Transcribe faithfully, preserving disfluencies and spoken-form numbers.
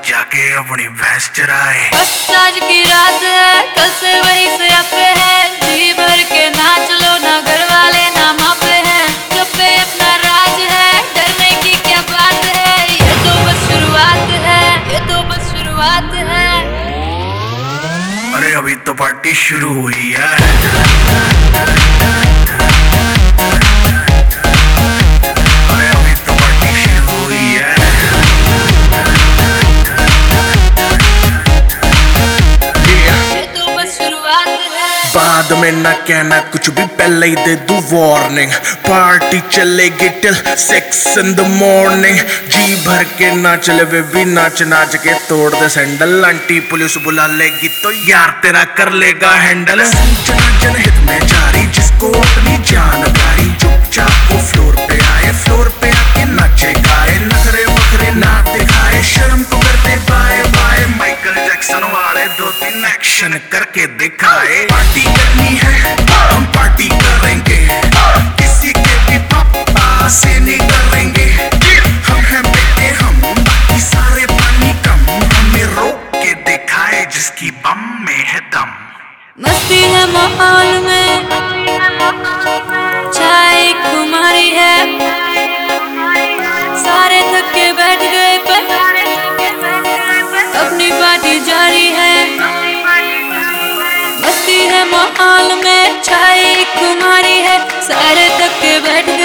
जाके अपनी भैंस चराए। बस आज की रात है, कल से वही से अपे है, जी भर के नाच लो ना घर वाले ना मापे हैं, जब पे अपना राज है, डरने की क्या बात है, ये तो बस शुरुआत है, ये तो बस शुरुआत है। अरे अभी तो पार्टी शुरू हुई है। बाद में ना कहना कुछ भी, पहले ही दे दूं वार्निंग। पार्टी चलेगी till six in the morning. जी भर के नाच ले वे भी नाच नाच के तोड़ दे सैंडल। आंटी पुलिस बुला लेगी तो यार तेरा कर लेगा हैंडल। जनहित में जारी जिसको अपनी जान प्यारी, चुपचाप वो फ्लोर पे आए, फ्लोर पे आके नाचे गाए, नखरे वखरे ना दिखाए, शर्म तो करते बाय बाय। माइकल जैक्सन वाले दो तीन एक्शन करके दिखाए। पार्टी करनी है हम पार्टी करेंगे, किसी के भी पापा से नहीं डरेंगे। हम हैं बेटे हम, बाकी सारे पानी कम, हमें रोक के दिखाए जिसकी बम में है दम। मस्ती है माहौल में, चाय खुमारी है, सारे थक के बैठ गए पर अपनी पार्टी जारी है। मस्ती है माहौल में, चाय खुमारी है, सारे थक के बैठ